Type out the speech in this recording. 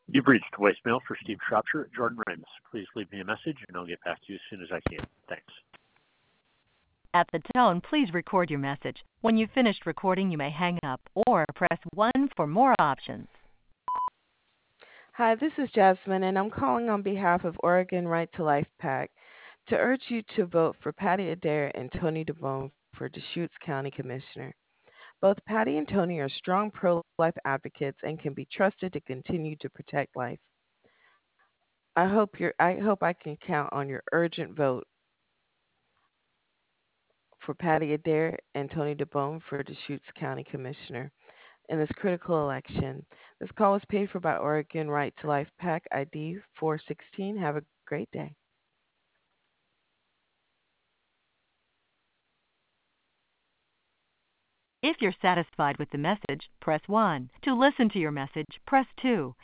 You've reached voicemail for Steve Shropshire at Jordan Ramus. Please leave me a message and I'll get back to you as soon as I can. Thanks. At the tone, please record your message. When you've finished recording, you may hang up or press 1 for more options. Hi, this is Jasmine, and I'm calling on behalf of Oregon Right to Life PAC to urge you to vote for Patty Adair and Tony DeBone for Deschutes County Commissioner. Both Patty and Tony are strong pro-life advocates and can be trusted to continue to protect life. I hope I can count on your urgent vote for Patty Adair and Tony DeBone for Deschutes County Commissioner in this critical election. This call was paid for by Oregon Right to Life PAC ID 416. Have a great day. If you're satisfied with the message, press 1. To listen to your message, press 2.